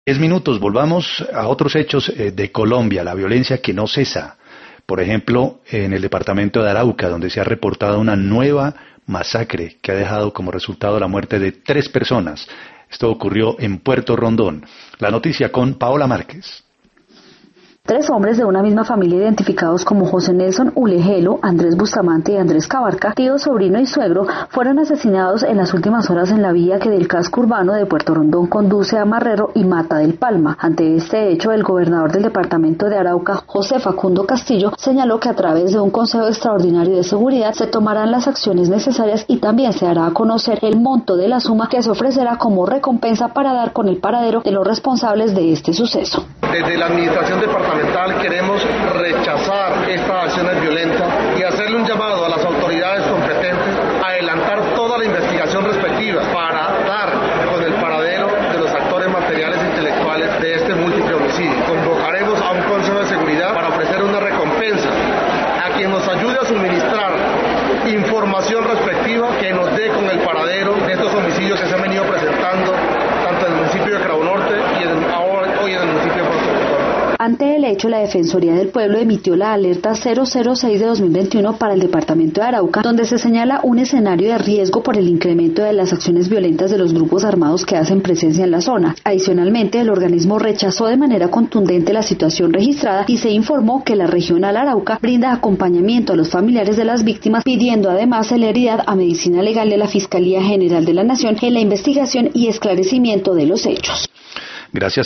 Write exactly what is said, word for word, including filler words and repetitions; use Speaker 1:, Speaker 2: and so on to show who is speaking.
Speaker 1: Diez minutos, volvamos a otros hechos eh, de Colombia, la violencia que no cesa. Por ejemplo, en el departamento de Arauca, donde se ha reportado una nueva masacre que ha dejado como resultado la muerte de tres personas. Esto ocurrió en Puerto Rondón. La noticia con Paola Márquez.
Speaker 2: Tres hombres de una misma familia identificados como José Nelson Ulegelo, Andrés Bustamante y Andrés Cabarca, tío, sobrino y suegro, fueron asesinados en las últimas horas en la vía que del casco urbano de Puerto Rondón conduce a Marrero y Mata del Palma. Ante este hecho, el gobernador del departamento de Arauca, José Facundo Castillo, señaló que a través de un Consejo Extraordinario de Seguridad se tomarán las acciones necesarias y también se hará a conocer el monto de la suma que se ofrecerá como recompensa para dar con el paradero de los responsables de este suceso.
Speaker 3: Desde la administración departamental queremos rechazar estas acciones violentas y hacerle un llamado a las autoridades competentes a adelantar toda la investigación respectiva para dar con el paradero de los actores materiales e intelectuales de este múltiple homicidio. Convocaremos a un Consejo de Seguridad para ofrecer una recompensa a quien nos ayude a suministrar información respectiva que nos dé con el paradero de estos homicidios que se han venido presentando tanto en el municipio de Cravo Norte y en, ahora, hoy en el municipio de Puerto Rondón.
Speaker 2: Ante el hecho, la Defensoría del Pueblo emitió la alerta cero cero seis de dos mil veintiuno para el departamento de Arauca, donde se señala un escenario de riesgo por el incremento de las acciones violentas de los grupos armados que hacen presencia en la zona. Adicionalmente, el organismo rechazó de manera contundente la situación registrada y se informó que la regional Arauca brinda acompañamiento a los familiares de las víctimas, pidiendo además celeridad a Medicina Legal de la Fiscalía General de la Nación en la investigación y esclarecimiento de los hechos.
Speaker 1: Gracias.